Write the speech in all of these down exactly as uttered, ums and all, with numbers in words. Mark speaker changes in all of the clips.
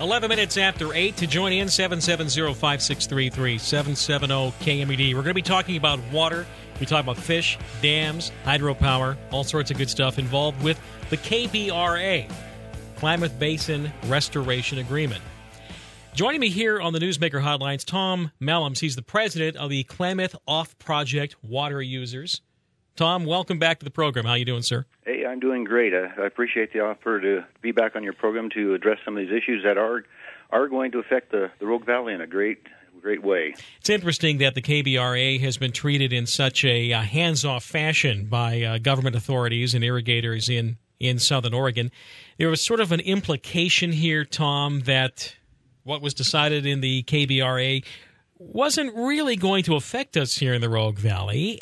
Speaker 1: eleven minutes after eight. To join in, seven seven zero, five six three three, seven seven zero K M E D. We're going to be talking about water. We talk about fish, dams, hydropower, all sorts of good stuff involved with the K B R A, Klamath Basin Restoration Agreement. Joining me here on the Newsmaker Hotlines, Tom Mellams. He's the president of the Klamath Off-Project Water Users. Tom, welcome back to the program. How you doing, sir?
Speaker 2: Hey, I'm doing great. I, I appreciate the offer to be back on your program to address some of these issues that are are going to affect the, the Rogue Valley in a great great way.
Speaker 1: It's interesting that the K B R A has been treated in such a uh, hands-off fashion by uh, government authorities and irrigators in, in southern Oregon. There was sort of an implication here, Tom, that what was decided in the K B R A wasn't really going to affect us here in the Rogue Valley,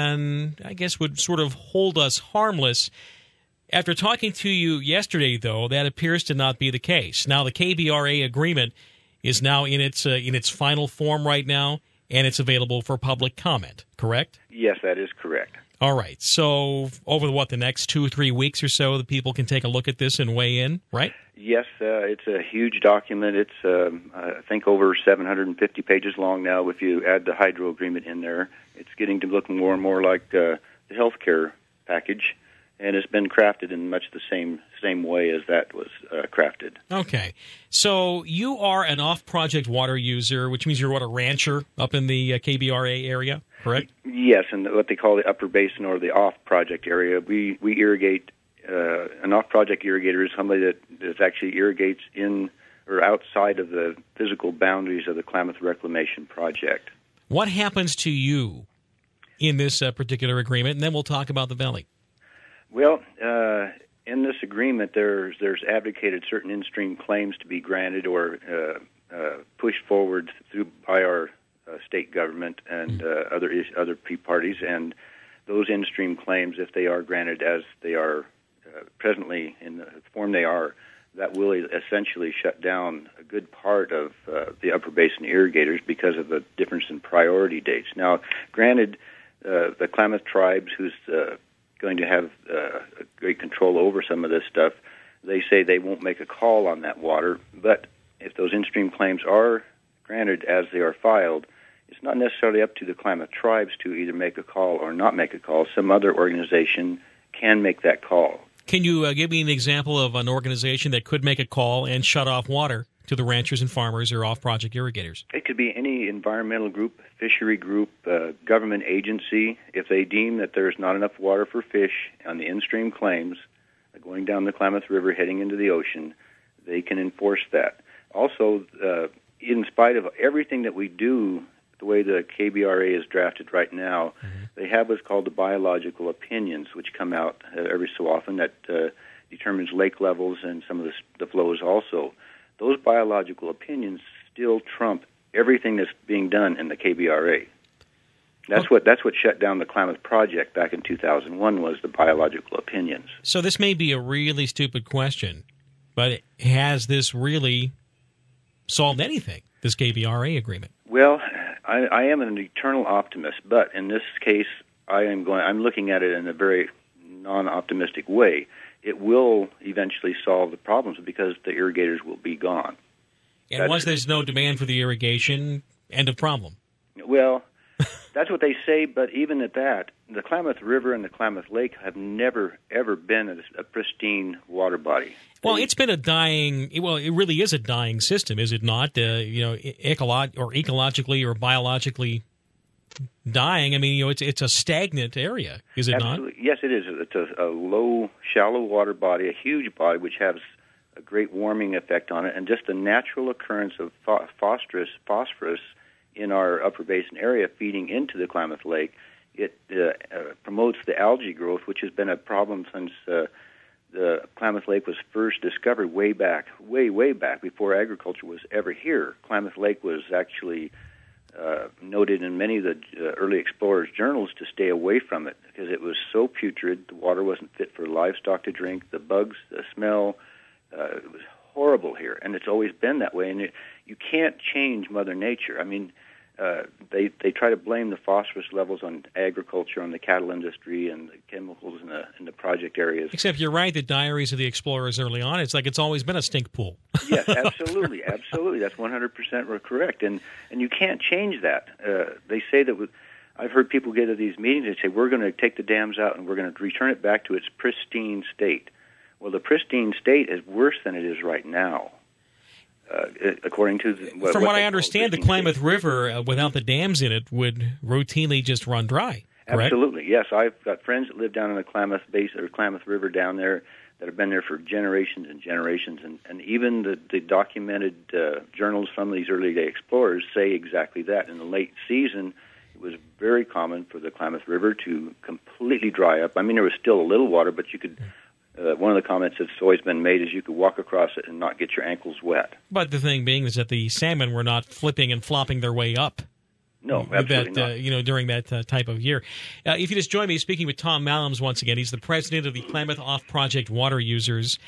Speaker 1: and I guess would sort of hold us harmless. After talking to you yesterday, though, that appears to not be the case. Now, the K B R A agreement is now in its uh, in its final form right now, and it's available for public comment, correct?
Speaker 2: Yes, that is correct.
Speaker 1: All right. So over, what, the next two or three weeks or so, the people can take a look at this and weigh in, right?
Speaker 2: Yes, uh, it's a huge document. It's, um, I think, over seven hundred fifty pages long now if you add the hydro agreement in there. It's getting to look more and more like uh, the health care package, and it's been crafted in much the same same way as that was uh, crafted.
Speaker 1: Okay. So you are an off-project water user, which means you're what, a rancher up in the uh, K B R A area, correct?
Speaker 2: Yes, and what they call the upper basin or the off-project area. We, we irrigate. Uh, an off-project irrigator is somebody that, that actually irrigates in or outside of the physical boundaries of the Klamath Reclamation Project.
Speaker 1: What happens to you in this uh, particular agreement? And then we'll talk about the valley.
Speaker 2: Well, uh, in this agreement, there's there's advocated certain in-stream claims to be granted or uh, uh, pushed forward through by our uh, state government and uh, other is, other parties, and those in-stream claims, if they are granted as they are uh, presently in the form they are, that will essentially shut down a good part of uh, the upper basin irrigators because of the difference in priority dates. Now, granted, uh, the Klamath tribes, who's uh, going to have uh, great control over some of this stuff, they say they won't make a call on that water, but if those in-stream claims are granted as they are filed, it's not necessarily up to the Klamath tribes to either make a call or not make a call. Some other organization can make that call.
Speaker 1: Can you uh, give me an example of an organization that could make a call and shut off water to the ranchers and farmers or off-project irrigators?
Speaker 2: It could be any environmental group, fishery group, uh, government agency. If they deem that there's not enough water for fish on the in-stream claims uh, going down the Klamath River heading into the ocean, they can enforce that. Also, uh, in spite of everything that we do, the way the K B R A is drafted right now, mm-hmm. they have what's called the biological opinions, which come out uh, every so often that uh, determines lake levels and some of the, the flows also. Those biological opinions still trump everything that's being done in the K B R A. That's okay. what that's what shut down the Klamath Project back in two thousand one, was the biological opinions.
Speaker 1: So this may be a really stupid question, but has this really solved anything, this K B R A agreement?
Speaker 2: Well, I, I am an eternal optimist, but in this case, I am going. I'm looking at it in a very non-optimistic way. It will eventually solve the problems because the irrigators will be gone.
Speaker 1: And
Speaker 2: that's,
Speaker 1: once there's no demand for the irrigation, end of problem.
Speaker 2: Well, that's what they say, but even at that, the Klamath River and the Klamath Lake have never, ever been a, a pristine water body.
Speaker 1: Well,
Speaker 2: they,
Speaker 1: it's been a dying, well, it really is a dying system, is it not? Uh, you know, ecolo- or ecologically or biologically dying. I mean, you know, it's it's a stagnant area, is it
Speaker 2: absolutely.
Speaker 1: not?
Speaker 2: Yes, it is. It's a, a low, shallow water body, a huge body, which has a great warming effect on it, and just the natural occurrence of phosphorus, phosphorus in our upper basin area feeding into the Klamath Lake. It uh, uh, promotes the algae growth, which has been a problem since uh, the Klamath Lake was first discovered way back, way, way back before agriculture was ever here. Klamath Lake was actually uh, noted in many of the uh, early explorers' journals to stay away from it because it was so putrid. The water wasn't fit for livestock to drink. The bugs, the smell, uh, it was horrible here, and it's always been that way. And it, you can't change Mother Nature. I mean, uh, they they try to blame the phosphorus levels on agriculture, on the cattle industry, and the chemicals in the in the project areas.
Speaker 1: Except you're right, the diaries of the explorers early on, it's like it's always been a stink pool.
Speaker 2: Yes, absolutely, absolutely. That's one hundred percent correct, and and you can't change that. Uh, they say that. With, I've heard people get to these meetings and say we're going to take the dams out and we're going to return it back to its pristine state. Well, the pristine state is worse than it is right now. Uh, according to the, what,
Speaker 1: from
Speaker 2: what,
Speaker 1: what I understand, the Klamath state. River, uh, without the dams in it, would routinely just run dry. Correct?
Speaker 2: Absolutely, yes. I've got friends that live down in the Klamath Basin or Klamath River down there that have been there for generations and generations, and, and even the, the documented uh, journals from these early day explorers say exactly that. In the late season, it was very common for the Klamath River to completely dry up. I mean, there was still a little water, but you could. Uh, one of the comments that's always been made is you could walk across it and not get your ankles wet.
Speaker 1: But the thing being is that the salmon were not flipping and flopping their way up.
Speaker 2: No, absolutely
Speaker 1: that,
Speaker 2: not.
Speaker 1: Uh, you know, during that uh, type of year. Uh, if you just join me, speaking with Tom Mallams once again. He's the president of the Klamath Off-Project Water Users.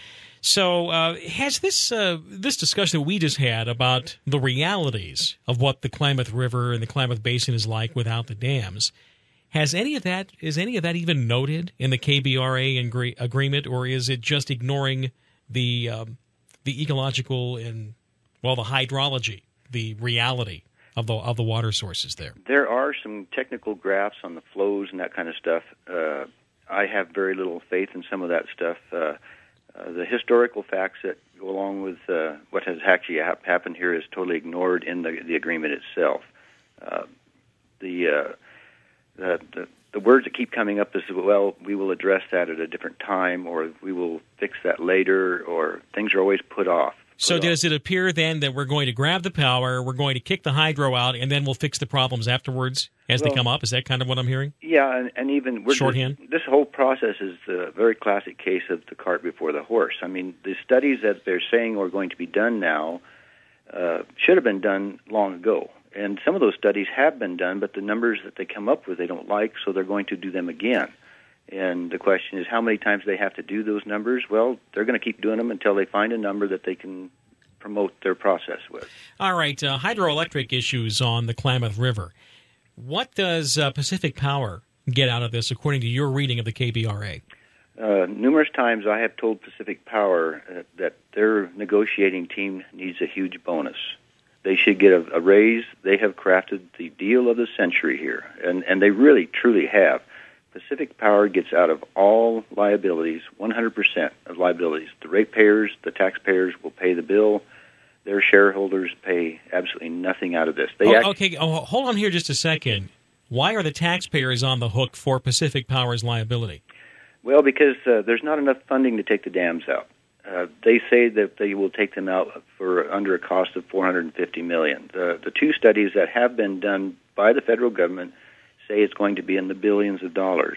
Speaker 1: So uh, has this uh, this discussion that we just had about the realities of what the Klamath River and the Klamath Basin is like without the dams, Has any of that is any of that even noted in the K B R A agree, agreement, or is it just ignoring the um, the ecological and well the hydrology, the reality of the of the water sources there?
Speaker 2: There are some technical graphs on the flows and that kind of stuff. Uh, I have very little faith in some of that stuff. Uh, uh, the historical facts that go along with uh, what has actually ha- happened here is totally ignored in the the agreement itself. Uh, the uh, The, the, the words that keep coming up is, well, we will address that at a different time, or we will fix that later, or things are always put off. Put
Speaker 1: so
Speaker 2: off.
Speaker 1: Does it appear then that we're going to grab the power, we're going to kick the hydro out, and then we'll fix the problems afterwards as
Speaker 2: well,
Speaker 1: they come up? Is that kind of what I'm hearing?
Speaker 2: Yeah, and, and even... We're
Speaker 1: Shorthand?
Speaker 2: This, this whole process is a very classic case of the cart before the horse. I mean, the studies that they're saying are going to be done now uh, should have been done long ago. And some of those studies have been done, but the numbers that they come up with they don't like, so they're going to do them again. And the question is how many times they have to do those numbers? Well, they're going to keep doing them until they find a number that they can promote their process with.
Speaker 1: All right, uh, hydroelectric issues on the Klamath River. What does uh, Pacific Power get out of this, according to your reading of the K B R A?
Speaker 2: Uh, numerous times I have told Pacific Power uh, that their negotiating team needs a huge bonus. They should get a, a raise. They have crafted the deal of the century here, and, and they really, truly have. Pacific Power gets out of all liabilities, one hundred percent of liabilities. The ratepayers, the taxpayers will pay the bill. Their shareholders pay absolutely nothing out of this. They
Speaker 1: oh,
Speaker 2: act-
Speaker 1: okay, oh, hold on here just a second. Why are the taxpayers on the hook for Pacific Power's liability?
Speaker 2: Well, because uh, there's not enough funding to take the dams out. Uh, they say that they will take them out for under a cost of four hundred fifty million dollars. The, the two studies that have been done by the federal government say it's going to be in the billions of dollars.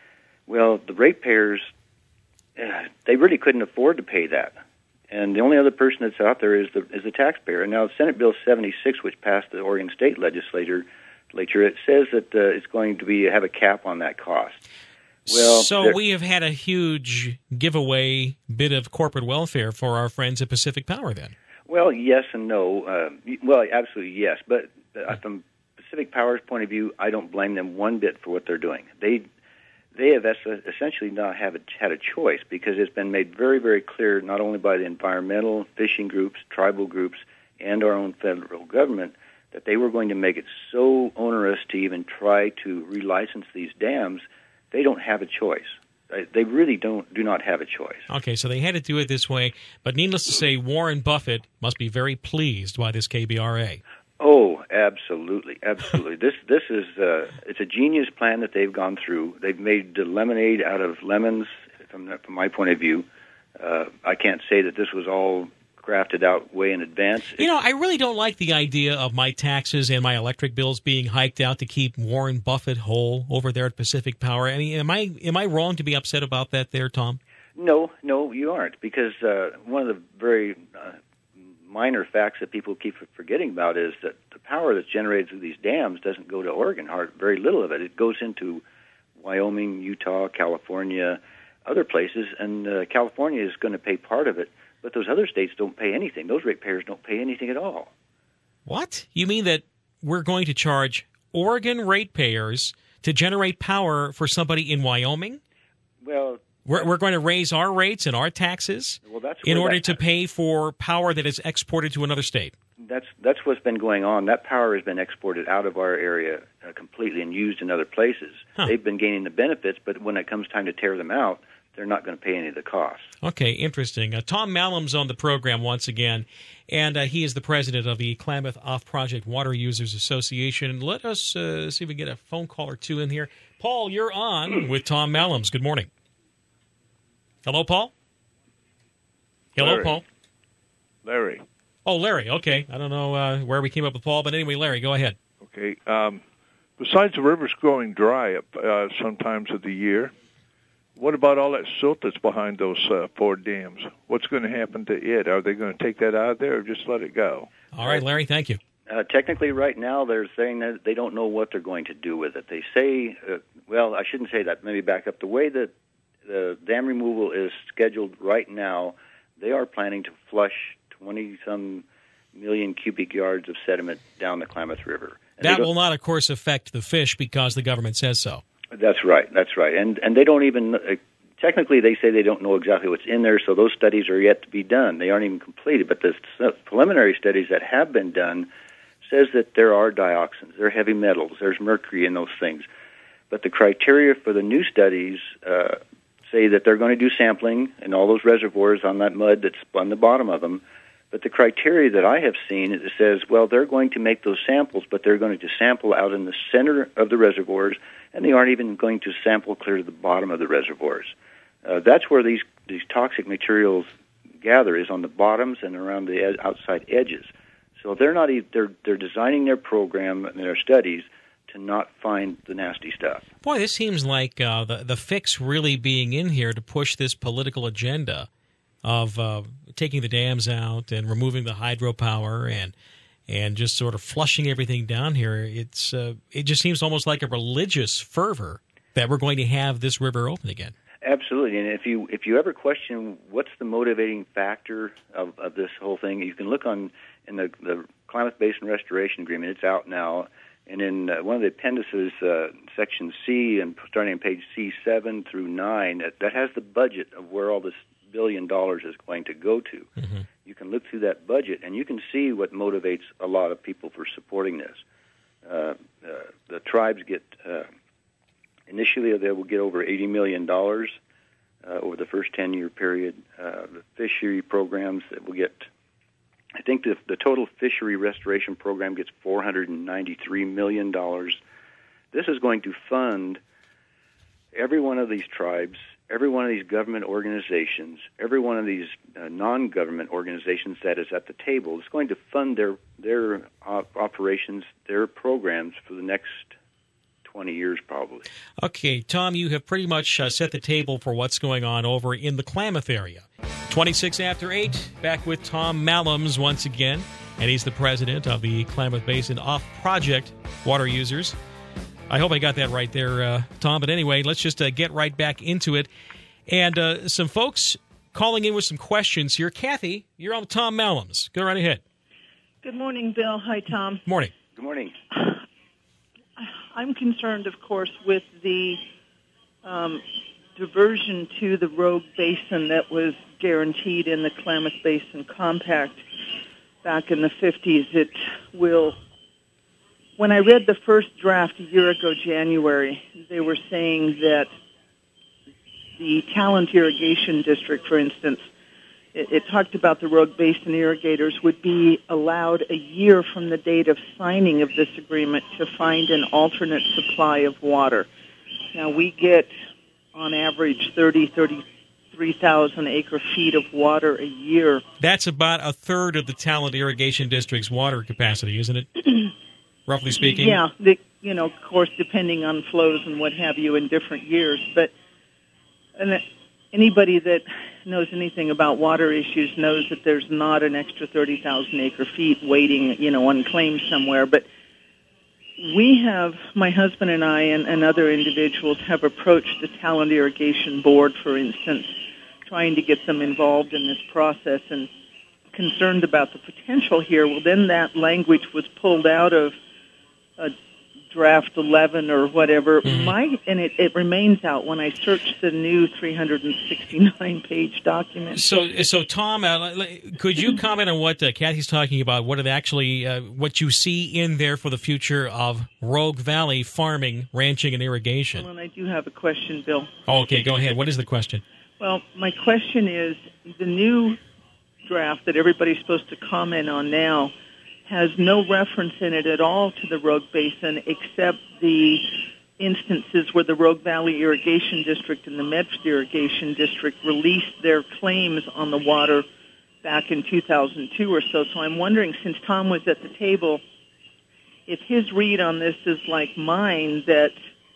Speaker 2: Well, the ratepayers, uh, they really couldn't afford to pay that. And the only other person that's out there is the is the taxpayer. And now Senate Bill seventy-six, which passed the Oregon State Legislature, it says that uh, it's going to be have a cap on that cost. Well,
Speaker 1: so we have had a huge giveaway bit of corporate welfare for our friends at Pacific Power then.
Speaker 2: Well, yes and no. Uh, well, absolutely yes. But uh, from Pacific Power's point of view, I don't blame them one bit for what they're doing. They they have essentially not have a, had a choice because it's been made very, very clear not only by the environmental, fishing groups, tribal groups, and our own federal government that they were going to make it so onerous to even try to relicense these dams. They don't have a choice. They really don't do not have a choice.
Speaker 1: Okay, so they had to do it this way. But needless to say, Warren Buffett must be very pleased by this K B R A.
Speaker 2: Oh, absolutely, absolutely. this this is uh, it's a genius plan that they've gone through. They've made lemonade out of lemons. From from my point of view, uh, I can't say that this was all crafted out way in advance.
Speaker 1: You know, I really don't like the idea of my taxes and my electric bills being hiked out to keep Warren Buffett whole over there at Pacific Power. I mean, am I am I wrong to be upset about that there, Tom?
Speaker 2: No, no, you aren't, because uh, one of the very uh, minor facts that people keep forgetting about is that the power that's generated through these dams doesn't go to Oregon. Hard, very little of it. It goes into Wyoming, Utah, California, other places, and uh, California is going to pay part of it. But those other states don't pay anything. Those ratepayers don't pay anything at all.
Speaker 1: What? You mean that we're going to charge Oregon ratepayers to generate power for somebody in Wyoming?
Speaker 2: Well,
Speaker 1: we're, we're going to raise our rates and our taxes
Speaker 2: well, that's
Speaker 1: in order
Speaker 2: that,
Speaker 1: to pay for power that is exported to another state.
Speaker 2: That's that's what's been going on. That power has been exported out of our area uh, completely and used in other places. Huh. They've been gaining the benefits, but when it comes time to tear them out, they're not going to pay any of the costs.
Speaker 1: Okay, interesting. Uh, Tom Mallam's on the program once again, and uh, he is the president of the Klamath Off-Project Water Users Association. Let us uh, see if we can get a phone call or two in here. Paul, you're on with Tom Mallam's. Good morning. Hello, Paul? Hello,
Speaker 3: Larry.
Speaker 1: Paul?
Speaker 3: Larry.
Speaker 1: Oh, Larry, okay. I don't know uh, where we came up with Paul, but anyway, Larry, go ahead.
Speaker 3: Okay. Um, besides the rivers growing dry uh, sometimes of the year, what about all that silt that's behind those uh, four dams? What's going to happen to it? Are they going to take that out of there or just let it go?
Speaker 1: All right, Larry, thank you.
Speaker 2: Uh, technically, right now, they're saying that they don't know what they're going to do with it. They say, uh, well, I shouldn't say that. Maybe back up. The way that the dam removal is scheduled right now, they are planning to flush twenty-some million cubic yards of sediment down the Klamath River. And
Speaker 1: that will not, of course, affect the fish because the government says so.
Speaker 2: That's right. That's right. And and they don't even uh, technically they say they don't know exactly what's in there, so those studies are yet to be done. They aren't even completed, but the uh, preliminary studies that have been done says that there are dioxins, there are heavy metals, there's mercury in those things. But the criteria for the new studies uh, say that they're going to do sampling in all those reservoirs on that mud that's on the bottom of them. But the criteria that I have seen, it says, well, they're going to make those samples, but they're going to sample out in the center of the reservoirs, and they aren't even going to sample clear to the bottom of the reservoirs. Uh, that's where these, these toxic materials gather, is on the bottoms and around the ed- outside edges. So they're not even, they're they're designing their program and their studies to not find the nasty stuff.
Speaker 1: Boy, this seems like uh, the the fix really being in here to push this political agenda of uh, taking the dams out and removing the hydropower and and just sort of flushing everything down here. It's uh, it just seems almost like a religious fervor that we're going to have this river open again.
Speaker 2: Absolutely, and if you if you ever question what's the motivating factor of, of this whole thing, you can look on in the, the Klamath Basin Restoration Agreement. It's out now, and in uh, one of the appendices, uh, section C, and starting on page C seven through nine, that, that has the budget of where all this billion dollars is going to go to. Mm-hmm. You can look through that budget, and you can see what motivates a lot of people for supporting this. Uh, uh, the tribes get, uh, initially they will get over eighty million dollars uh, over the first ten-year period. Uh, the fishery programs that will get, I think the, the total fishery restoration program gets four hundred ninety-three million dollars. This is going to fund every one of these tribes, every one of these government organizations, every one of these uh, non-government organizations that is at the table. It's going to fund their their op- operations, their programs for the next twenty years probably.
Speaker 1: Okay, Tom, you have pretty much uh, set the table for what's going on over in the Klamath area. twenty-six after eight, back with Tom Mallam's once again, and he's the president of the Klamath Basin Off-Project Water Users. I hope I got that right there, uh, Tom. But anyway, let's just uh, get right back into it. And uh, some folks calling in with some questions here. Kathy, you're on with Tom Mallam's. Go right ahead.
Speaker 4: Good morning, Bill. Hi, Tom.
Speaker 1: Morning.
Speaker 2: Good morning.
Speaker 4: I'm concerned, of course, with the um, diversion to the Rogue Basin that was guaranteed in the Klamath Basin Compact back in the fifties. It will... When I read the first draft a year ago, January, they were saying that the Talent Irrigation District, for instance, it, it talked about the Rogue Basin irrigators would be allowed a year from the date of signing of this agreement to find an alternate supply of water. Now, we get, on average, thirty, thirty-three thousand acre feet of water a year.
Speaker 1: That's about a third of the Talent Irrigation District's water capacity, isn't it? Roughly speaking?
Speaker 4: Yeah, the, you know, of course, depending on flows and what have you in different years. But and anybody that knows anything about water issues knows that there's not an extra thirty thousand acre feet waiting, you know, unclaimed somewhere. But we have, my husband and I and, and other individuals have approached the Talent Irrigation Board, for instance, trying to get them involved in this process and concerned about the potential here. Well, then that language was pulled out of a draft eleven or whatever.
Speaker 1: Mm-hmm.
Speaker 4: My and it, it remains out when I search the new three hundred sixty-nine page document.
Speaker 1: So, so Tom, uh, could you comment on what uh, Kathy's talking about? What it actually, uh, what you see in there for the future of Rogue Valley farming, ranching, and irrigation?
Speaker 4: Well, and I do have a question, Bill.
Speaker 1: Oh, okay, go ahead. What is the question?
Speaker 4: Well, my question is, the new draft that everybody's supposed to comment on now has no reference in it at all to the Rogue Basin, except the instances where the Rogue Valley Irrigation District and the Medford Irrigation District released their claims on the water back in two thousand two or so. So I'm wondering, since Tom was at the table, if his read on this is like mine, that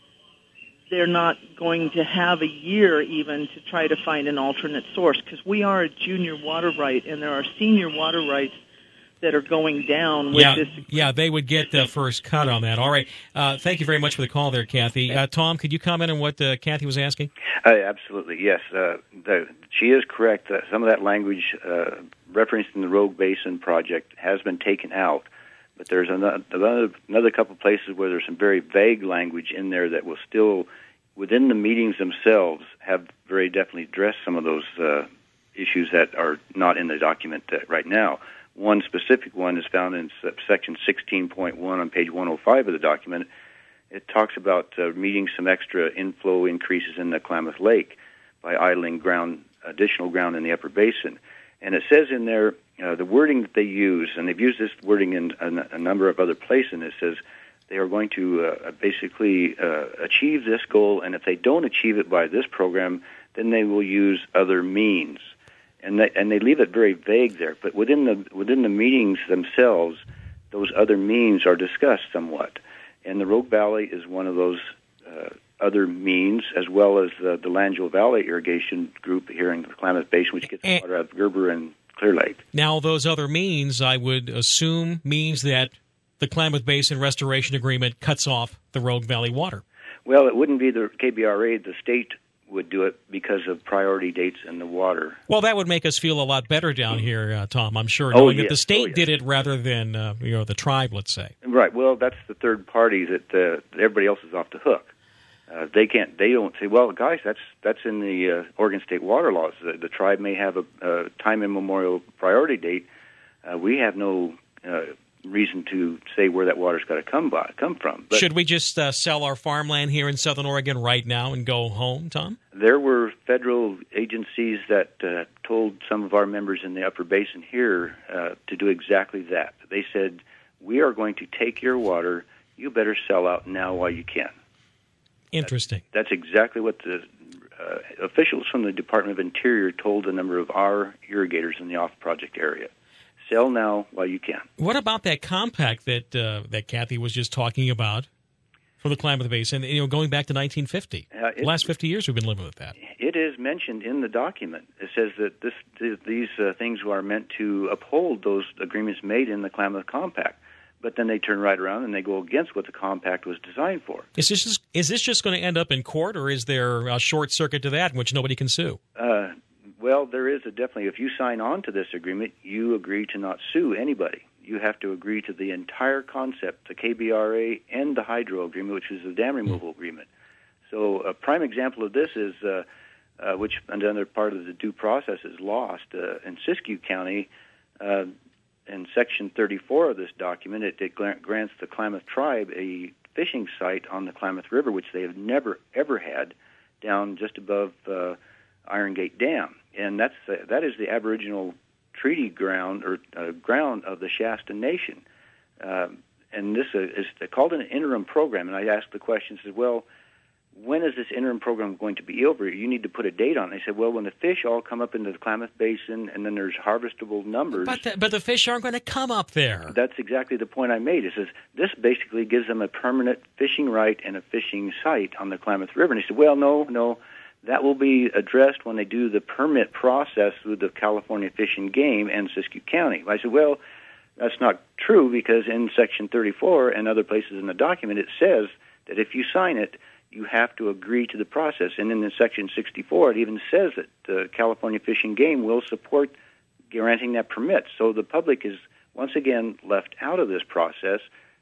Speaker 4: they're not going to have a year even to try to find an alternate source, because we are a junior water right, and there are senior water rights that are going down with
Speaker 1: yeah,
Speaker 4: this.
Speaker 1: Yeah, they would get the first cut on that. All right. Uh, thank you very much for the call there, Kathy. Uh, Tom, could you comment on what uh, Kathy was asking?
Speaker 2: Uh, absolutely, yes. Uh, the, she is correct. Uh, some of that language uh, referenced in the Rogue Basin project has been taken out, but there's another, another couple places where there's some very vague language in there that will still, within the meetings themselves, have very definitely addressed some of those uh, issues that are not in the document uh, right now. One specific one is found in section sixteen point one on page one oh five of the document. It talks about uh, meeting some extra inflow increases in the Klamath Lake by idling ground, additional ground in the upper basin. And it says in there, uh, the wording that they use, and they've used this wording in a, a number of other places, and it says they are going to uh, basically uh, achieve this goal, and if they don't achieve it by this program, then they will use other means. And they, and they leave it very vague there. But within the within the meetings themselves, those other means are discussed somewhat. And the Rogue Valley is one of those uh, other means, as well as the, the Langell Valley Irrigation Group here in the Klamath Basin, which gets water out of Gerber and Clear Lake.
Speaker 1: Now, those other means, I would assume, means that the Klamath Basin Restoration Agreement cuts off the Rogue Valley water.
Speaker 2: Well, it wouldn't be the K B R A. The state would do it because of priority dates in the water.
Speaker 1: Well, that would make us feel a lot better down here, uh, Tom, I'm sure,
Speaker 2: Oh,
Speaker 1: knowing
Speaker 2: yes.
Speaker 1: that the state
Speaker 2: Oh, yes.
Speaker 1: did it rather than uh, you know the tribe, let's say.
Speaker 2: Right. Well, that's the third party that, uh, that everybody else is off the hook. Uh, they can't. They don't say, "Well, guys, that's that's in the uh, Oregon State water laws. The, the tribe may have a, a time immemorial priority date. Uh, we have no uh, reason to say where that water's got to come by, come from." But
Speaker 1: should we just uh, sell our farmland here in Southern Oregon right now and go home, Tom?
Speaker 2: There were federal agencies that uh, told some of our members in the Upper Basin here uh, to do exactly that. They said, "We are going to take your water. You better sell out now while you can."
Speaker 1: Interesting.
Speaker 2: That's, that's exactly what the uh, officials from the Department of Interior told a number of our irrigators in the off-project area. Sell now while you can.
Speaker 1: What about that compact that uh, that Kathy was just talking about for the Klamath Basin? You know, going back to nineteen fifty,
Speaker 2: Uh, it-
Speaker 1: the last fifty years we've been living with that.
Speaker 2: It is mentioned in the document. It says that this th- these uh, things are meant to uphold those agreements made in the Klamath Compact. But then they turn right around and they go against what the compact was designed for.
Speaker 1: Is this just, is this just going to end up in court, or is there a short circuit to that in which nobody can sue?
Speaker 2: Uh, well, there is a definitely. If you sign on to this agreement, you agree to not sue anybody. You have to agree to the entire concept, the K B R A and the hydro agreement, which is the dam removal mm. agreement. So a prime example of this is, uh, uh, which another part of the due process is lost, uh, in Siskiyou County. Uh, in Section thirty-four of this document, it, it grants the Klamath tribe a fishing site on the Klamath River, which they have never, ever had, down just above uh, Iron Gate Dam. And that's uh, that is the Aboriginal treaty ground or uh, ground of the Shasta Nation. Um, and this uh, is called an interim program. And I asked the question, said, well, when is this interim program going to be over? You need to put a date on it. They said, well, when the fish all come up into the Klamath Basin and then there's harvestable numbers.
Speaker 1: But the, but the fish aren't going to come up there.
Speaker 2: That's exactly the point I made. It says this basically gives them a permanent fishing right and a fishing site on the Klamath River. And he said, well, no, no, that will be addressed when they do the permit process with the California Fish and Game and Siskiyou County. I said, well, that's not true, because in Section thirty-four and other places in the document, it says that if you sign it, you have to agree to the process. And in the Section sixty-four, it even says that the California Fish and Game will support granting that permit. So the public is, once again, left out of this process,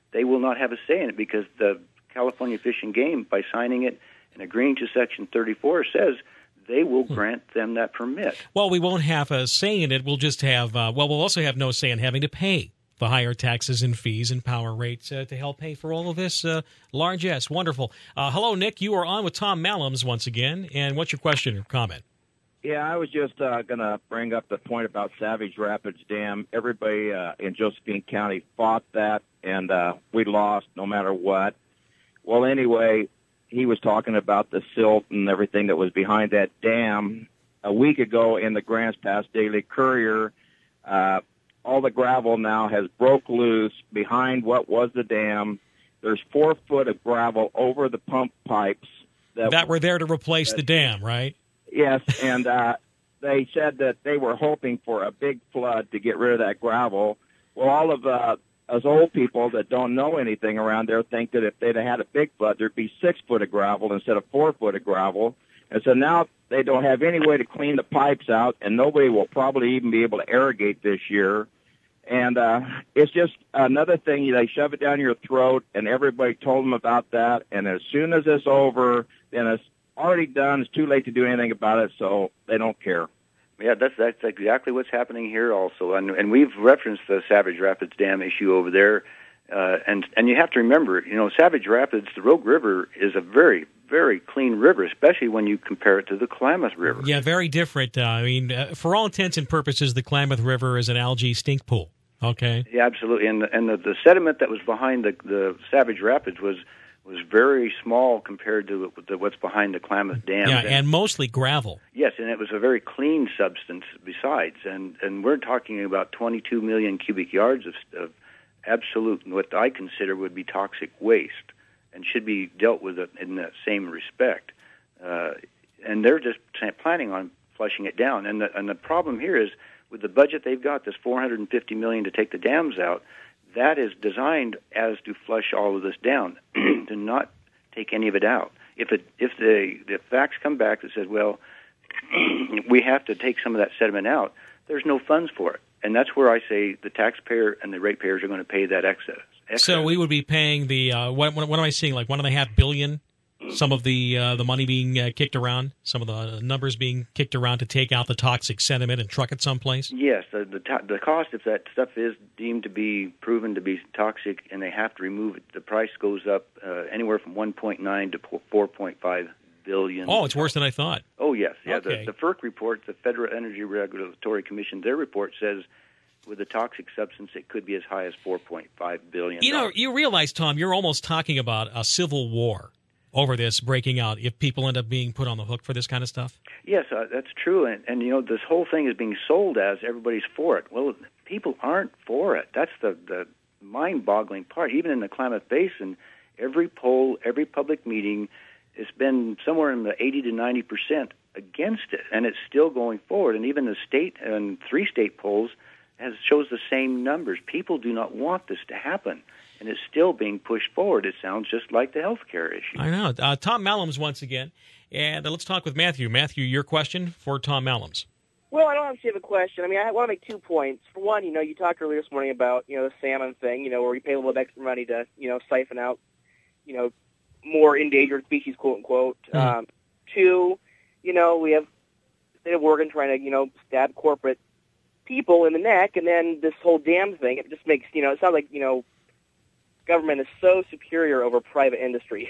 Speaker 2: they will not have a say in it because the California Fish and Game, by signing it and agreeing to Section thirty-four, says they will grant them that permit.
Speaker 1: Well, we won't have a say in it. We'll just have, uh, well, we'll also have no say in having to pay the higher taxes and fees and power rates uh, to help pay for all of this. Uh, largesse. Wonderful. Uh, hello, Nick. You are on with Tom Mallams once again. And what's your question or comment?
Speaker 5: Yeah, I was just uh, going to bring up the point about Savage Rapids Dam. Everybody uh, in Josephine County fought that, and uh, we lost no matter what. Well, anyway, he was talking about the silt and everything that was behind that dam. A week ago in the Grants Pass Daily Courier, uh, all the gravel now has broke loose behind what was the dam. There's four foot of gravel over the pump pipes. That,
Speaker 1: that were there to replace
Speaker 5: that,
Speaker 1: the dam, right?
Speaker 5: Yes, and uh, they said that they were hoping for a big flood to get rid of that gravel. Well, all of uh, us old people that don't know anything around there think that if they'd have had a big flood, there'd be six foot of gravel instead of four foot of gravel. And so now they don't have any way to clean the pipes out, and nobody will probably even be able to irrigate this year. And uh, it's just another thing. They shove it down your throat, and everybody told them about that. And as soon as it's over, then it's already done. It's too late to do anything about it, so they don't care.
Speaker 2: Yeah, that's that's exactly what's happening here also. And, and we've referenced the Savage Rapids Dam issue over there. Uh, and, and you have to remember, you know, Savage Rapids, the Rogue River, is a very, very clean river, especially when you compare it to the Klamath River.
Speaker 1: Yeah, very different. Uh, I mean, uh, for all intents and purposes, the Klamath River is an algae stink pool. Okay.
Speaker 2: Yeah, absolutely. And the, and the, the sediment that was behind the, the Savage Rapids was was very small compared to the, what's behind the Klamath Dam.
Speaker 1: Yeah, and, and mostly gravel.
Speaker 2: Yes, and it was a very clean substance besides. And and we're talking about twenty-two million cubic yards of, of absolute, what I consider would be toxic waste, and should be dealt with in that same respect. Uh, and they're just planning on flushing it down. And the, and the problem here is, with the budget they've got, this four hundred fifty million dollars to take the dams out, that is designed as to flush all of this down, to not take any of it out. If it if the the facts come back that says, well, we have to take some of that sediment out, there's no funds for it. And that's where I say the taxpayer and the ratepayers are going to pay that excess. excess.
Speaker 1: So we would be paying the, uh, what, what, what am I seeing, like one and a half billion? Some of the uh, the money being uh, kicked around, some of the numbers being kicked around to take out the toxic sediment and truck it someplace?
Speaker 2: Yes, the the, to- the cost, if that stuff is deemed to be proven to be toxic and they have to remove it, the price goes up uh, anywhere from one point nine to four point five billion dollars.
Speaker 1: Oh, it's worse than I thought.
Speaker 2: Oh, yes. Yeah,
Speaker 1: okay.
Speaker 2: the, the FERC report, the Federal Energy Regulatory Commission, their report says with a toxic substance, it could be as high as four point five billion dollars.
Speaker 1: You know, you realize, Tom, you're almost talking about a civil war over this breaking out if people end up being put on the hook for this kind of stuff?
Speaker 2: Yes, uh, that's true. And, and, you know, this whole thing is being sold as everybody's for it. Well, people aren't for it. That's the, the mind-boggling part. Even in the Klamath Basin, every poll, every public meeting, it's been somewhere in the eighty to ninety percent against it, and it's still going forward. And even the state and three state polls has shows the same numbers. People do not want this to happen. And it's still being pushed forward. It sounds just like the health care issue.
Speaker 1: I know. Uh, Tom Mallams once again. And uh, let's talk with Matthew. Matthew, your question for Tom Mallams.
Speaker 6: Well, I don't actually have a question. I mean, I want to make two points. For one, you know, you talked earlier this morning about, you know, the salmon thing, you know, where we pay a little bit extra money to, you know, siphon out, you know, more endangered species, quote unquote. Mm. Um, two, you know, we have the state of Oregon trying to, you know, stab corporate people in the neck, and then this whole dam thing, it just makes, you know, it sounds like, you know, government is so superior over private industry.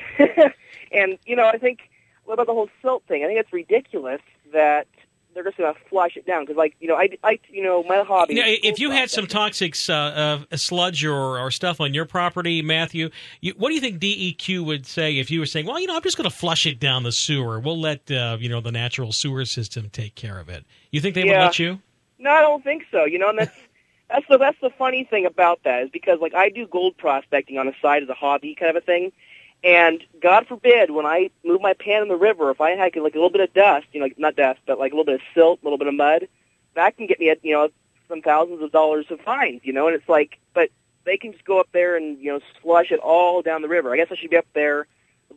Speaker 6: And, you know, I think, what about the whole silt thing? I think it's ridiculous that they're just going to flush it down. Because, like, you know, I, I, you know, my hobby...
Speaker 1: Now, if you had some toxic uh, uh, sludge or, or stuff on your property, Matthew, you, what do you think D E Q would say if you were saying, well, you know, I'm just going to flush it down the sewer. We'll let, uh, you know, the natural sewer system take care of it. You think they
Speaker 6: yeah.
Speaker 1: would let you?
Speaker 6: No, I don't think so. You know, and that's... That's the that's the funny thing about that, is because, like, I do gold prospecting on the side as a hobby kind of a thing, and God forbid when I move my pan in the river, if I had like a little bit of dust, you know, like, not dust, but like a little bit of silt, a little bit of mud, that can get me, you know, some thousands of dollars of fines, you know, and it's like, but they can just go up there and, you know, flush it all down the river. I guess I should be up there with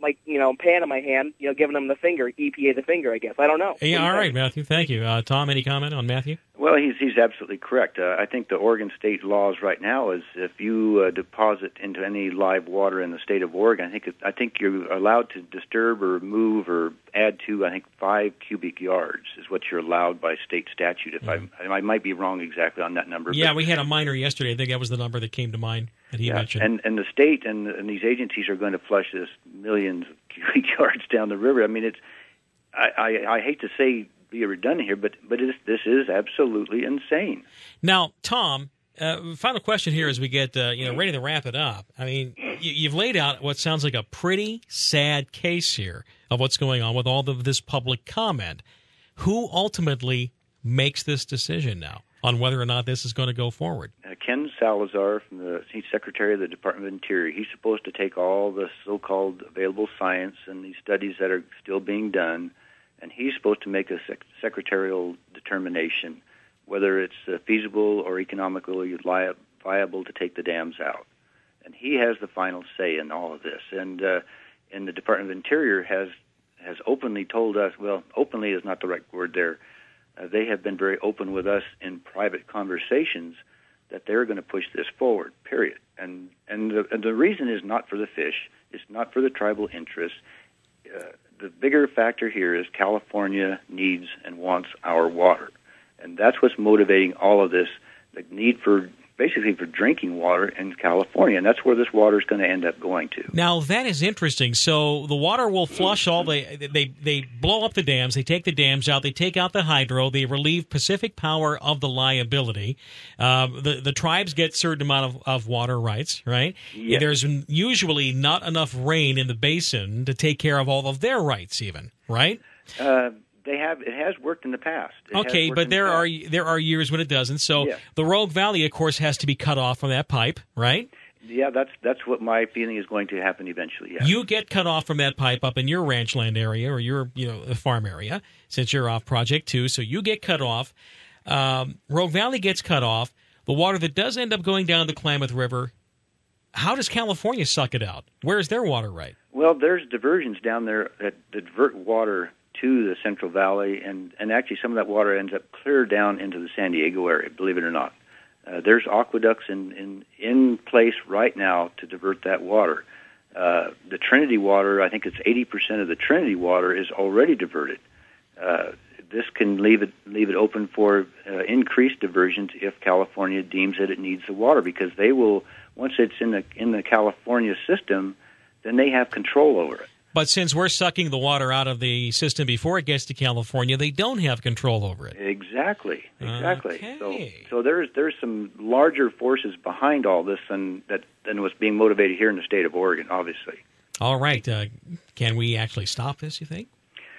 Speaker 6: my you know pan in my hand, you know, giving them the finger, E P A the finger, I guess. I don't know.
Speaker 1: Yeah, all right, Matthew. Thank you. Uh, Tom, any comment on Matthew?
Speaker 2: Well, he's he's absolutely correct. Uh, I think the Oregon state laws right now is if you uh, deposit into any live water in the state of Oregon, I think it, I think you're allowed to disturb or move or add to I think five cubic yards is what you're allowed by state statute. If mm. I I might be wrong exactly on that number.
Speaker 1: Yeah,
Speaker 2: but,
Speaker 1: we had a miner yesterday. I think that was the number that came to mind that he
Speaker 2: yeah,
Speaker 1: mentioned.
Speaker 2: And and the state and and these agencies are going to flush this millions of cubic yards down the river. I mean, it's I I, I hate to say. Be redundant here, but but it is, this is absolutely insane.
Speaker 1: Now, Tom, uh, final question here as we get uh, you know ready to wrap it up. I mean, you, you've laid out what sounds like a pretty sad case here of what's going on with all of this public comment. Who ultimately makes this decision now on whether or not this is going to go forward?
Speaker 2: Uh, Ken Salazar, from the he's Secretary of the Department of Interior. He's supposed to take all the so-called available science and these studies that are still being done. And he's supposed to make a sec- secretarial determination whether it's uh, feasible or economically li- viable to take the dams out. And he has the final say in all of this. And uh, and the Department of Interior has has openly told us, well, openly is not the right word there. Uh, they have been very open with us in private conversations that they're going to push this forward, period. And and the, and the reason is not for the fish. It's not for the tribal interests. Uh, The bigger factor here is California needs and wants our water. And that's what's motivating all of this, the need for, basically for drinking water in California. And that's where this water is going to end up going to.
Speaker 1: Now, that is interesting. So the water will flush all the, they, they blow up the dams, they take the dams out, they take out the hydro, they relieve Pacific Power of the liability. Uh, the, the tribes get a certain amount of, of water rights, right?
Speaker 2: Yes.
Speaker 1: There's usually not enough rain in the basin to take care of all of their rights even, right?
Speaker 2: Uh, they have, it has worked in the past. It
Speaker 1: okay, but there
Speaker 2: the
Speaker 1: are there are years when it doesn't. So
Speaker 2: yeah.
Speaker 1: the Rogue Valley, of course, has to be cut off from that pipe, right?
Speaker 2: Yeah, that's that's what my feeling is going to happen eventually. Yeah.
Speaker 1: You get cut off from that pipe up in your ranch land area or your you know farm area, since you're off Project Two. So you get cut off. Um, Rogue Valley gets cut off. The water that does end up going down the Klamath River, how does California suck it out? Where is their water right?
Speaker 2: Well, there's diversions down there that, that divert water to the Central Valley, and, and actually some of that water ends up clear down into the San Diego area, believe it or not. Uh, there's aqueducts in, in, in place right now to divert that water. Uh, the Trinity water, I think it's eighty percent of the Trinity water is already diverted. Uh, this can leave it leave it open for uh, increased diversions if California deems that it needs the water, because they will, once it's in the in the California system, then they have control over it.
Speaker 1: But since we're sucking the water out of the system before it gets to California, they don't have control over it.
Speaker 2: Exactly, exactly.
Speaker 1: Okay.
Speaker 2: So, so there's there's some larger forces behind all this than that than what's being motivated here in the state of Oregon, obviously.
Speaker 1: All right, uh, can we actually stop this? You think?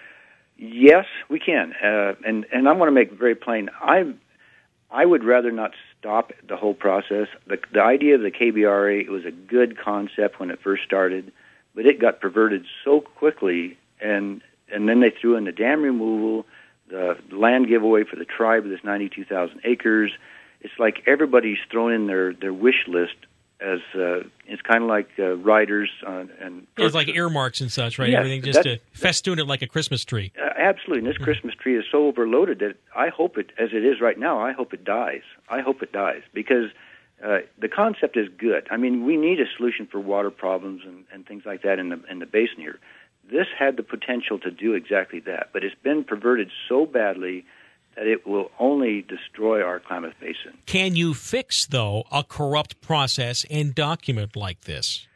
Speaker 2: Yes, we can, uh, and and I want to make it very plain. I I would rather not stop the whole process. The the idea of the K B R A, it was a good concept when it first started. But it got perverted so quickly, and and then they threw in the dam removal, the land giveaway for the tribe of this ninety-two thousand acres. It's like everybody's thrown in their, their wish list as uh, it's kind of like uh, riders on, and
Speaker 1: yeah, it's like earmarks and such, right?
Speaker 2: Yes,
Speaker 1: Everything just to
Speaker 2: that,
Speaker 1: festoon it like a Christmas tree.
Speaker 2: Uh, absolutely, and this Christmas tree is so overloaded that I hope it, as it is right now, I hope it dies. I hope it dies because. Uh, the concept is good. I mean, we need a solution for water problems and, and things like that in the in the basin here. This had the potential to do exactly that, but it's been perverted so badly that it will only destroy our Klamath Basin.
Speaker 1: Can you fix, though, a corrupt process and document like this?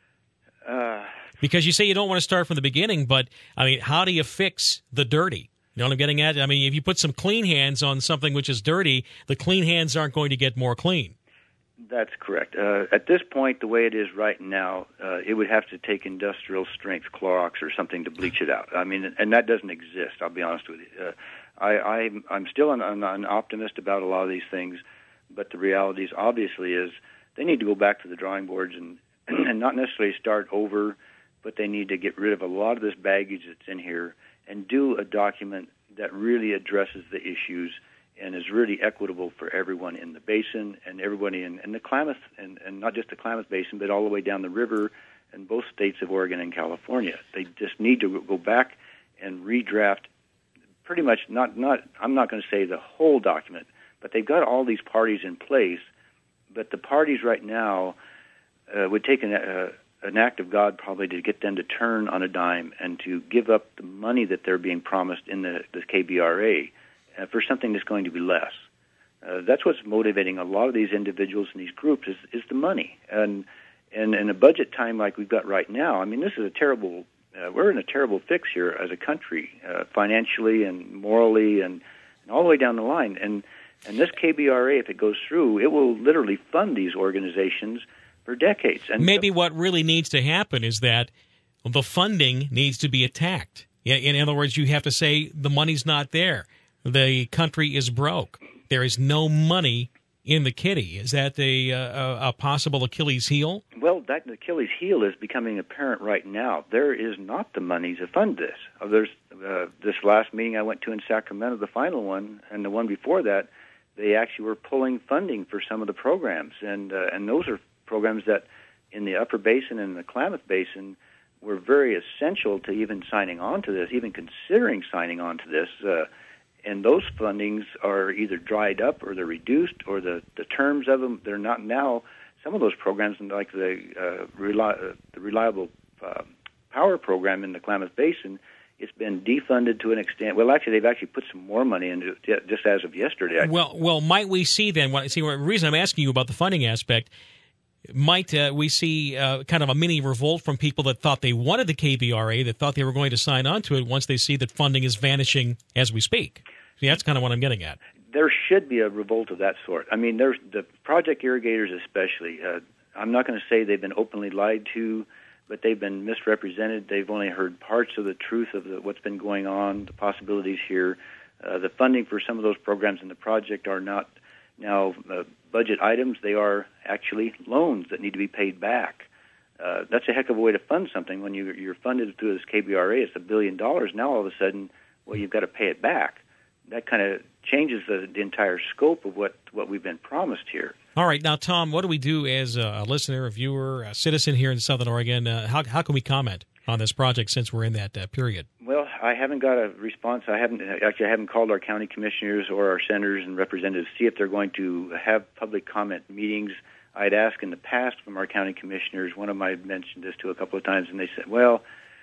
Speaker 2: Uh,
Speaker 1: because you say you don't want to start from the beginning, but, I mean, how do you fix the dirty? You know what I'm getting at? I mean, if you put some clean hands on something which is dirty, the clean hands aren't going to get more clean.
Speaker 2: That's correct. Uh, at this point, the way it is right now, uh, it would have to take industrial strength Clorox or something to bleach it out. I mean, and that doesn't exist. I'll be honest with you. Uh, I, I, I'm still an, an optimist about a lot of these things, but the reality is obviously is they need to go back to the drawing boards and and not necessarily start over, but they need to get rid of a lot of this baggage that's in here and do a document that really addresses the issues and is really equitable for everyone in the basin and everybody in, in the Klamath, and, and not just the Klamath Basin, but all the way down the river in both states of Oregon and California. They just need to go back and redraft pretty much, not, not I'm not going to say the whole document, but they've got all these parties in place, but the parties right now uh, would take an, uh, an act of God probably to get them to turn on a dime and to give up the money that they're being promised in the, the K B R A uh, for something that's going to be less. Uh, that's what's motivating a lot of these individuals and these groups is, is the money. And, and in a budget time like we've got right now, I mean, this is a terrible, uh, we're in a terrible fix here as a country, uh, financially and morally and, and all the way down the line. And, and this K B R A, if it goes through, it will literally fund these organizations for decades. And
Speaker 1: maybe what really needs to happen is that the funding needs to be attacked. In other words, you have to say the money's not there. The country is broke. There is no money in the kitty. Is that a, a, a possible Achilles heel?
Speaker 2: Well, that Achilles heel is becoming apparent right now. There is not the money to fund this. Uh, there's uh, this last meeting I went to in Sacramento, the final one, and the one before that, they actually were pulling funding for some of the programs, and uh, and those are programs that in the Upper Basin and the Klamath Basin were very essential to even signing on to this, even considering signing on to this. Uh, And those fundings are either dried up or they're reduced, or the, the terms of them, they're not now. Some of those programs, like the, uh, reli- uh, the Reliable uh, Power Program in the Klamath Basin, it's been defunded to an extent. Well, actually, they've actually put some more money into it just as of yesterday.
Speaker 1: Well, well, might we see then, what, see, the reason I'm asking you about the funding aspect, might uh, we see uh, kind of a mini revolt from people that thought they wanted the K B R A, that thought they were going to sign on to it once they see that funding is vanishing as we speak? See, that's kind of what I'm getting at.
Speaker 2: There should be a revolt of that sort. I mean, there's the project irrigators especially. Uh, I'm not going to say they've been openly lied to, but they've been misrepresented. They've only heard parts of the truth of the, what's been going on, the possibilities here. Uh, the funding for some of those programs in the project are not now uh, budget items. They are actually loans that need to be paid back. Uh, that's a heck of a way to fund something. When you, you're funded through this K B R A, it's a billion dollars. Now all of a sudden, well, you've got to pay it back. That kind of changes the, the entire scope of what, what we've been promised here.
Speaker 1: All right. Now, Tom, what do we do as a listener, a viewer, a citizen here in Southern Oregon? Uh, how, how can we comment on this project since we're in that uh, period?
Speaker 2: Well, I haven't got a response. I haven't actually I haven't called our county commissioners or our senators and representatives to see if they're going to have public comment meetings. I'd asked in the past from our county commissioners. One of them I mentioned this to a couple of times, and they said, well,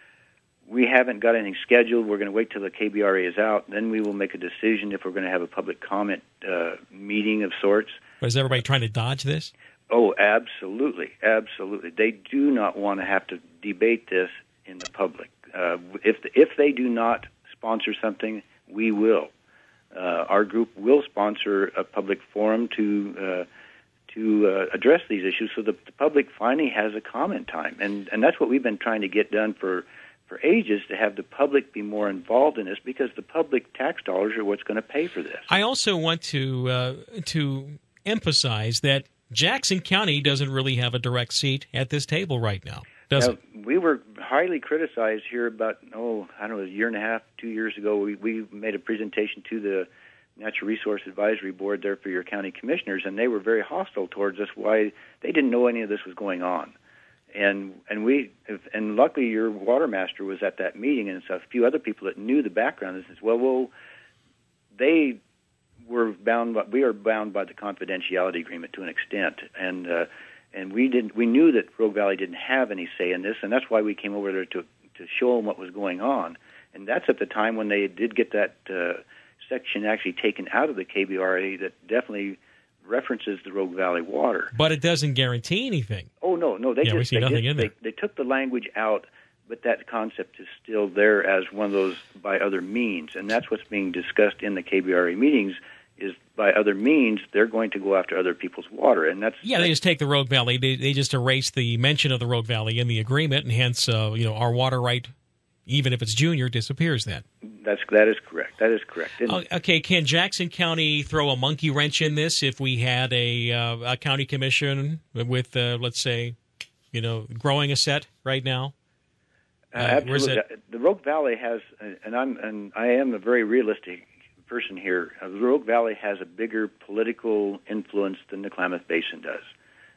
Speaker 2: we haven't got anything scheduled. We're going to wait till the K B R A is out. Then we will make a decision if we're going to have a public comment uh, meeting of sorts.
Speaker 1: But is everybody trying to dodge this?
Speaker 2: Oh, absolutely. Absolutely. They do not want to have to debate this in the public. Uh, if if they do not sponsor something, we will. Uh, our group will sponsor a public forum to uh, to uh, address these issues so that the public finally has a comment time. And, and that's what we've been trying to get done for for ages, to have the public be more involved in this, because the public tax dollars are what's going to pay for this.
Speaker 1: I also want to uh, to emphasize that Jackson County doesn't really have a direct seat at this table right now, does
Speaker 2: now,
Speaker 1: it?
Speaker 2: We were highly criticized here about, oh, I don't know, a year and a half, two years ago. We, we made a presentation to the Natural Resource Advisory Board there for your county commissioners, and they were very hostile towards us. Why? They didn't know any of this was going on. And and we and luckily your water master was at that meeting, and so a few other people that knew the background. And says, well, well, they were bound. By, we are bound by the confidentiality agreement to an extent, and uh, and we didn't. We knew that Rogue Valley didn't have any say in this, and that's why we came over there to to show them what was going on. And that's at the time when they did get that uh, section actually taken out of the K B R A that definitely references the Rogue Valley water.
Speaker 1: But it doesn't guarantee anything.
Speaker 2: Oh, no, no. They
Speaker 1: yeah,
Speaker 2: just,
Speaker 1: we see
Speaker 2: they
Speaker 1: nothing
Speaker 2: just,
Speaker 1: in there.
Speaker 2: They, they took the language out, but that concept is still there as one of those by other means. And that's what's being discussed in the K B R A meetings, is by other means, they're going to go after other people's water. And that's
Speaker 1: Yeah, they just take the Rogue Valley. They, they just erase the mention of the Rogue Valley in the agreement, and hence, uh, you know, our water right, even if it's junior, disappears then.
Speaker 2: That's, that is correct. That is correct.
Speaker 1: Uh, okay, can Jackson County throw a monkey wrench in this if we had a, uh, a county commission with, uh, let's say, you know, growing a set right now?
Speaker 2: Uh, absolutely. The Rogue Valley has, and I'm, and I am a very realistic person here. Uh, the Rogue Valley has a bigger political influence than the Klamath Basin does.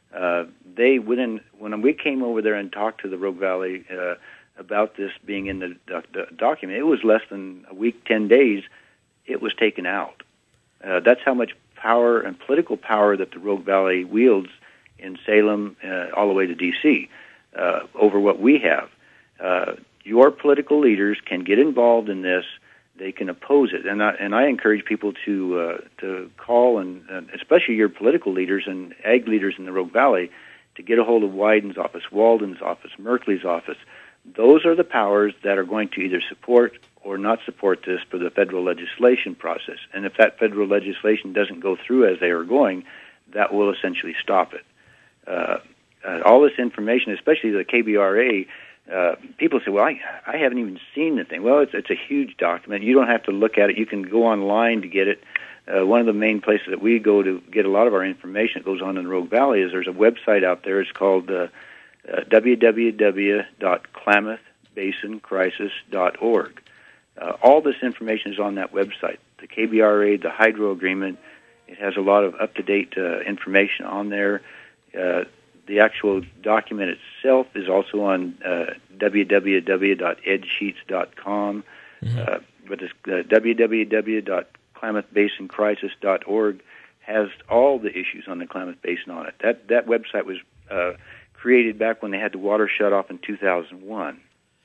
Speaker 2: Uh, they within when we came over there and talked to the Rogue Valley uh, about this being in the, doc- the document, it was less than a week, ten days. It was taken out. Uh, that's how much power and political power that the Rogue Valley wields in Salem, uh, all the way to D C, uh, over what we have. Uh, your political leaders can get involved in this. They can oppose it, and I, and I encourage people to uh, to call, and, and especially your political leaders and ag leaders in the Rogue Valley, to get a hold of Wyden's office, Walden's office, Merkley's office. Those are the powers that are going to either support or not support this for the federal legislation process. And if that federal legislation doesn't go through as they are going, that will essentially stop it. Uh, uh, all this information, especially the K B R A. Uh, people say, well, I, I haven't even seen the thing. Well, it's, it's a huge document. You don't have to look at it. You can go online to get it. Uh, one of the main places that we go to get a lot of our information that goes on in the Rogue Valley is there's a website out there. It's called uh, uh, w w w dot klamath basin crisis dot org. Uh, all this information is on that website. The K B R A, the hydro agreement, it has a lot of up-to-date uh, information on there. Uh, The actual document itself is also on uh, w w w dot ed sheets dot com, mm-hmm. uh, but it's, uh, w w w dot klamath basin crisis dot org has all the issues on the Klamath Basin on it. That that website was uh, created back when they had the water shut off in two thousand one,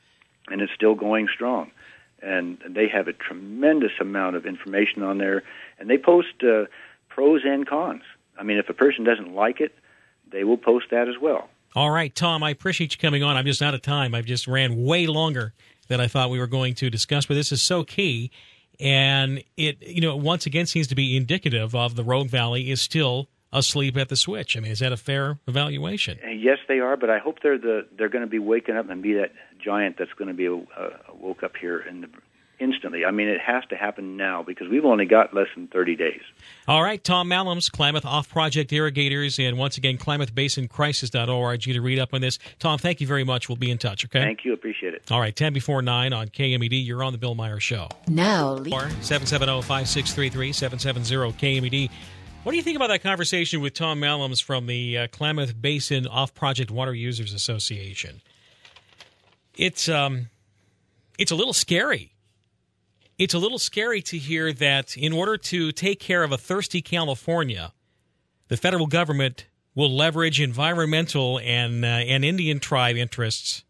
Speaker 2: and it's still going strong. And they have a tremendous amount of information on there, and they post uh, pros and cons. I mean, if a person doesn't like it, they will post that as well.
Speaker 1: All right, Tom, I appreciate you coming on. I'm just out of time. I've just ran way longer than I thought we were going to discuss, but this is so key. And it, you know, once again seems to be indicative of the Rogue Valley is still asleep at the switch. I mean, is that a fair evaluation?
Speaker 2: Yes, they are, but I hope they're the they're going to be waking up and be that giant that's going to be uh, woke up here in the instantly. I mean, it has to happen now because we've only got less than thirty days.
Speaker 1: All right, Tom Mallams, Klamath Off-Project Irrigators, and once again, klamath basin crisis dot org to read up on this. Tom, thank you very much. We'll be in touch, okay?
Speaker 2: Thank you. Appreciate it.
Speaker 1: All right, ten before nine on K M E D. You're on the Bill Meyer Show.
Speaker 7: Now,
Speaker 1: seven seven zero, five six three three, seven seven zero K M E D. What do you think about that conversation with Tom Mallams from the uh, Klamath Basin Off-Project Water Users Association? It's um, it's a little scary. It's a little scary to hear that in order to take care of a thirsty California, the federal government will leverage environmental and uh, and Indian tribe interests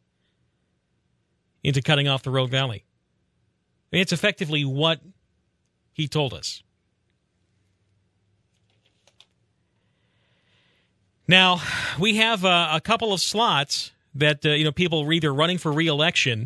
Speaker 1: into cutting off the Rogue Valley. I mean, it's effectively what he told us. Now, we have uh, a couple of slots that uh, you know people are either running for re-election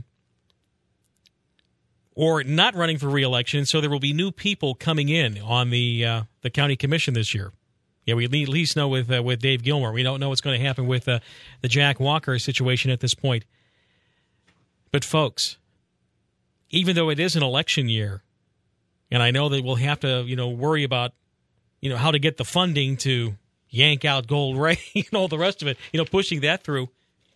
Speaker 1: or not running for re-election, so there will be new people coming in on the uh, the county commission this year. Yeah, we at least know with uh, with Dave Gilmore. We don't know what's going to happen with uh, the Jack Walker situation at this point. But folks, even though it is an election year, and I know that we'll have to you know worry about you know how to get the funding to yank out Gold Ray and all the rest of it, you know, pushing that through.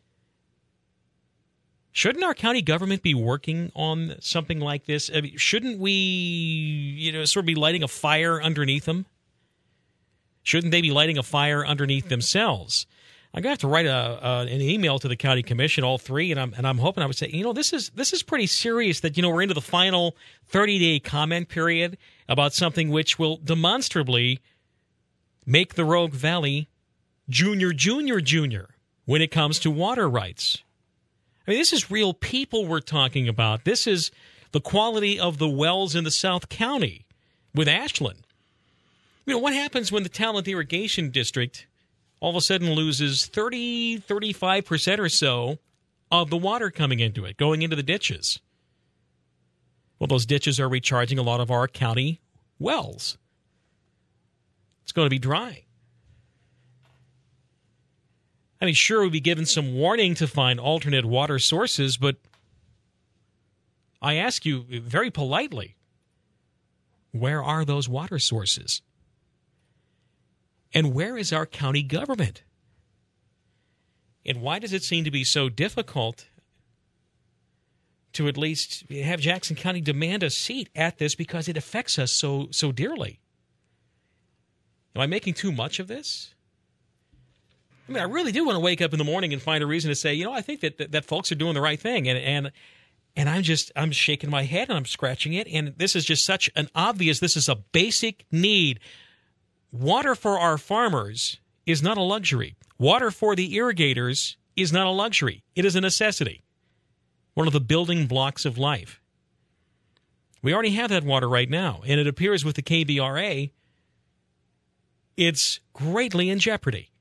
Speaker 1: Shouldn't our county government be working on something like this? I mean, shouldn't we, you know, sort of be lighting a fire underneath them? Shouldn't they be lighting a fire underneath themselves? I'm gonna have to write a, a an email to the county commission, all three, and I'm and I'm hoping I would say, you know, this is this is pretty serious. That you know we're into the final thirty day comment period about something which will demonstrably make the Rogue Valley junior, junior, junior when it comes to water rights. I mean, this is real people we're talking about. This is the quality of the wells in the South County with Ashland. You know, what happens when the Talent Irrigation District all of a sudden loses thirty, thirty-five percent or so of the water coming into it, going into the ditches? Well, those ditches are recharging a lot of our county wells. It's going to be dry. I mean, sure, we'll be given some warning to find alternate water sources, but I ask you very politely, where are those water sources? And where is our county government? And why does it seem to be so difficult to at least have Jackson County demand a seat at this because it affects us so so dearly? Am I making too much of this? I mean, I really do want to wake up in the morning and find a reason to say, you know, I think that that, that folks are doing the right thing, and and and I'm just I'm shaking my head and I'm scratching it, and this is just such an obvious. This is a basic need. Water for our farmers is not a luxury. Water for the irrigators is not a luxury. It is a necessity. One of the building blocks of life. We already have that water right now, and it appears with the K B R A, it's greatly in jeopardy.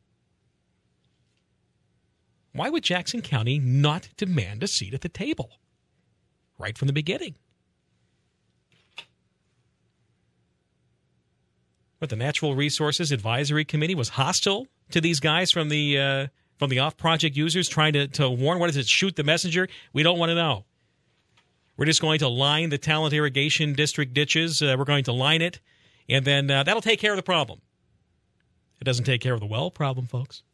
Speaker 1: Why would Jackson County not demand a seat at the table right from the beginning? But the Natural Resources Advisory Committee was hostile to these guys from the uh, from the off-project users trying to, to warn, what is it, shoot the messenger? We don't want to know. We're just going to line the Talent Irrigation District ditches. Uh, we're going to line it, and then uh, that'll take care of the problem. It doesn't take care of the well problem, folks.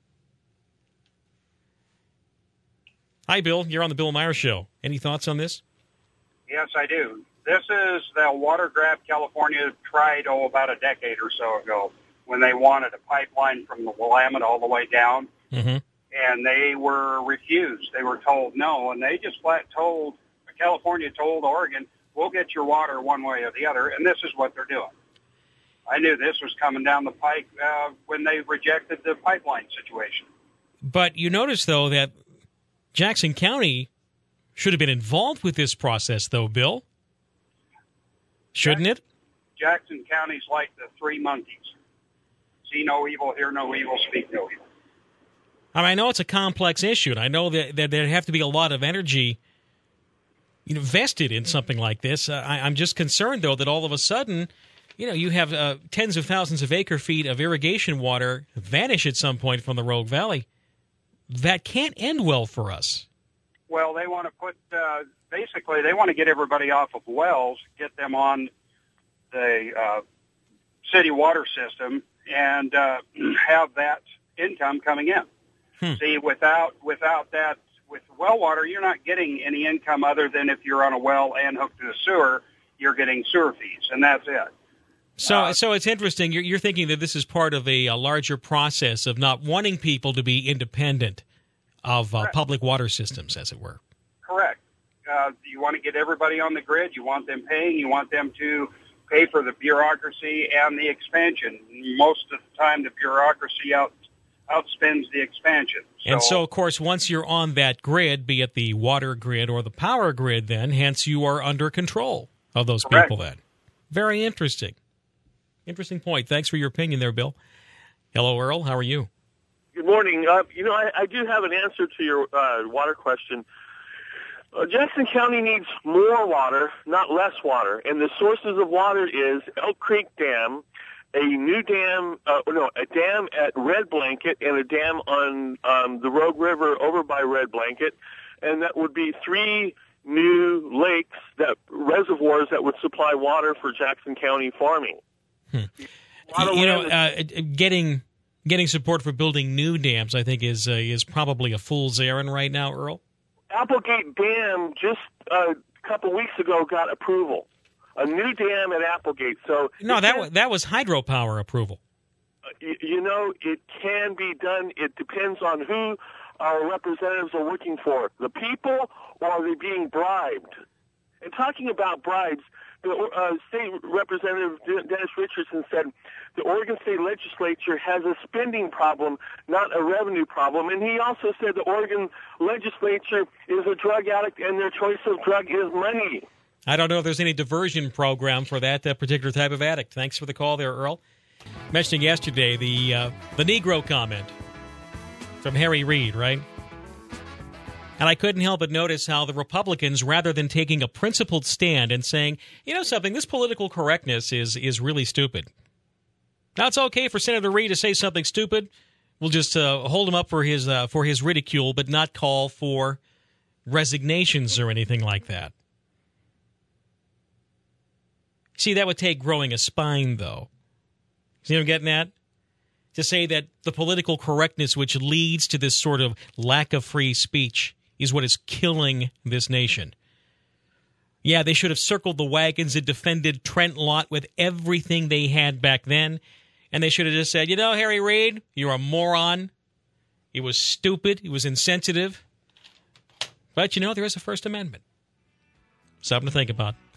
Speaker 1: Hi, Bill. You're on the Bill Meyer Show. Any thoughts on this?
Speaker 7: Yes, I do. This is the water grab California tried, oh, about a decade or so ago when they wanted a pipeline from the Willamette all the way down,
Speaker 1: mm-hmm.
Speaker 7: and they were refused. They were told no, and they just flat told, California told Oregon, we'll get your water one way or the other, and this is what they're doing. I knew this was coming down the pike uh, when they rejected the pipeline situation.
Speaker 1: But you notice, though, that Jackson County should have been involved with this process, though, Bill. Shouldn't
Speaker 7: Jackson,
Speaker 1: it?
Speaker 7: Jackson County's like the three monkeys. See no evil, hear no evil, speak no evil.
Speaker 1: I mean, I know it's a complex issue, and I know that, that there have to be a lot of energy, you know, vested in something like this. Uh, I, I'm just concerned, though, that all of a sudden, you know, you have uh, tens of thousands of acre feet of irrigation water vanish at some point from the Rogue Valley. That can't end well for us.
Speaker 7: Well, they want to put, uh, basically, they want to get everybody off of wells, get them on the uh, city water system, and uh, have that income coming in.
Speaker 1: Hmm.
Speaker 7: See, without without that, with well water, you're not getting any income other than if you're on a well and hooked to the sewer, you're getting sewer fees, and that's it.
Speaker 1: So,
Speaker 7: uh,
Speaker 1: so it's interesting. You're, you're thinking that this is part of a, a larger process of not wanting people to be independent of uh, public water systems, as it were.
Speaker 7: Correct. Uh, you want to get everybody on the grid. You want them paying. You want them to pay for the bureaucracy and the expansion. Most of the time, the bureaucracy out outspends the expansion. So,
Speaker 1: and so, of course, once you're on that grid, be it the water grid or the power grid, then, hence you are under control of those
Speaker 7: correct.
Speaker 1: people then. Very interesting. Interesting point. Thanks for your opinion there, Bill. Hello, Earl. How are you?
Speaker 8: Good morning. Uh, you know, I, I do have an answer to your uh, water question. Uh, Jackson County needs more water, not less water. And the sources of water is Elk Creek Dam, a new dam, uh, no, a dam at Red Blanket, and a dam on um, the Rogue River over by Red Blanket. And that would be three new lakes, that reservoirs that would supply water for Jackson County farming.
Speaker 1: Hmm. You know, uh, getting getting support for building new dams, I think, is uh, is probably a fool's errand right now, Earl.
Speaker 8: Applegate Dam just uh, a couple weeks ago got approval. A new dam at Applegate. So
Speaker 1: no, that was, that was hydropower approval.
Speaker 8: Uh, you, you know, it can be done. It depends on who our representatives are working for, the people, or are they being bribed? And talking about bribes, the uh, state representative Dennis Richardson said the Oregon State Legislature has a spending problem, not a revenue problem. And he also said the Oregon Legislature is a drug addict and their choice of drug is money.
Speaker 1: I don't know if there's any diversion program for that uh, particular type of addict. Thanks for the call there, Earl. Mentioning yesterday the uh, the Negro comment from Harry Reid, right? And I couldn't help but notice how the Republicans, rather than taking a principled stand and saying, you know something, this political correctness is is really stupid. Now, it's okay for Senator Reid to say something stupid. We'll just uh, hold him up for his uh, for his ridicule, but not call for resignations or anything like that. See, that would take growing a spine, though. See what I'm getting at? To say that the political correctness which leads to this sort of lack of free speech is what is killing this nation. Yeah, they should have circled the wagons and defended Trent Lott with everything they had back then. And they should have just said, you know, Harry Reid, you're a moron. It was stupid. It was insensitive. But, you know, there is a First Amendment. Something to think about.